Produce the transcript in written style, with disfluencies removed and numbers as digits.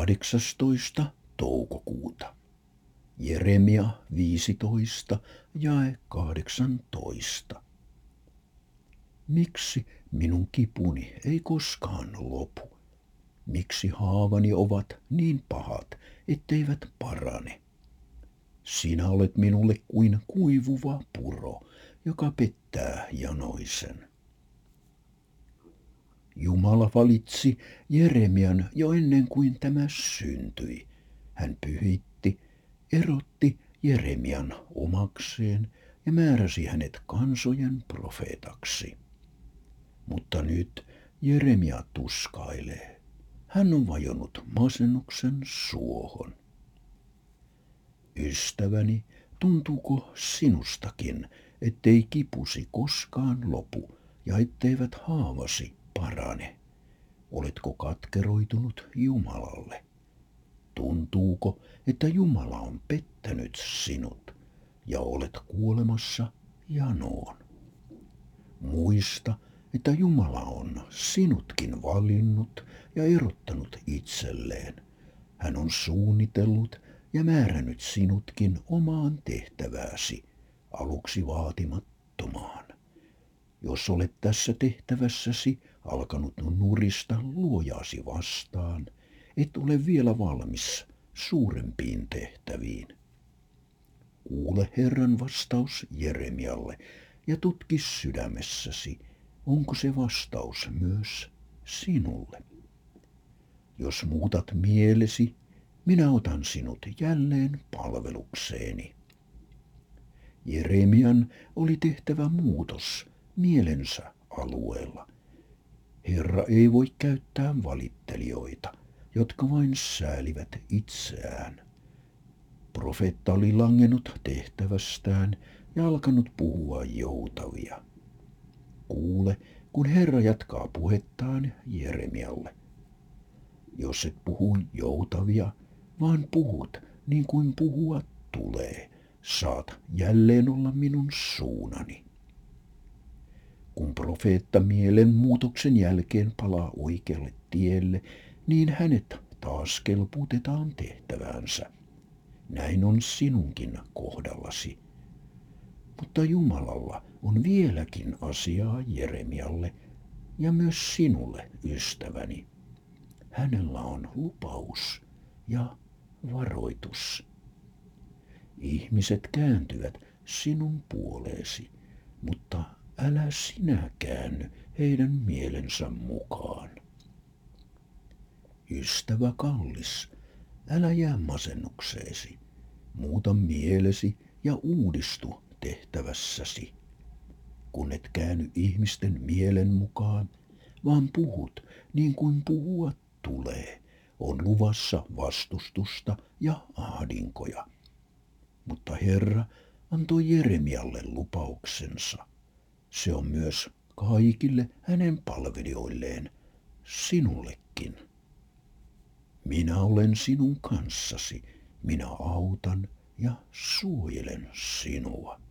18. toukokuuta. Jeremia 15, jae 18. Miksi minun kipuni ei koskaan lopu? Miksi haavani ovat niin pahat, etteivät parane? Sinä olet minulle kuin kuivuva puro, joka pettää janoisen. Jumala valitsi Jeremian jo ennen kuin tämä syntyi. Hän pyhitti, erotti Jeremian omakseen ja määräsi hänet kansojen profeetaksi. Mutta nyt Jeremia tuskailee. Hän on vajonnut masennuksen suohon. Ystäväni, tuntuuko sinustakin, ettei kipusi koskaan lopu ja etteivät haavasi parane? Oletko katkeroitunut Jumalalle? Tuntuuko, että Jumala on pettänyt sinut ja olet kuolemassa janoon? Muista, että Jumala on sinutkin valinnut ja erottanut itselleen. Hän on suunnitellut ja määrännyt sinutkin omaan tehtävääsi, aluksi vaatimattomaan. Jos olet tässä tehtävässäsi alkanut nurista luojaasi vastaan, et ole vielä valmis suurempiin tehtäviin. Kuule Herran vastaus Jeremialle ja tutki sydämessäsi, onko se vastaus myös sinulle. Jos muutat mielesi, minä otan sinut jälleen palvelukseeni. Jeremian oli tehtävä muutos mielensä alueella. Herra ei voi käyttää valittelijoita, jotka vain säälivät itseään. Profeetta oli langennut tehtävästään ja alkanut puhua joutavia. Kuule, kun Herra jatkaa puhettaan Jeremialle. Jos et puhu joutavia, vaan puhut niin kuin puhua tulee, saat jälleen olla minun suunani. Kun profeetta mielenmuutoksen jälkeen palaa oikealle tielle, niin hänet taas kelpuutetaan tehtäväänsä. Näin on sinunkin kohdallasi. Mutta Jumalalla on vieläkin asiaa Jeremialle ja myös sinulle, ystäväni. Hänellä on lupaus ja varoitus. Ihmiset kääntyvät sinun puoleesi, mutta älä sinä käänny heidän mielensä mukaan. Ystävä kallis, älä jää masennukseesi. Muuta mielesi ja uudistu tehtävässäsi. Kun et käänny ihmisten mielen mukaan, vaan puhut niin kuin puhua tulee, on luvassa vastustusta ja ahdinkoja. Mutta Herra antoi Jeremialle lupauksensa. Se on myös kaikille hänen palvelijoilleen, sinullekin. Minä olen sinun kanssasi, minä autan ja suojelen sinua.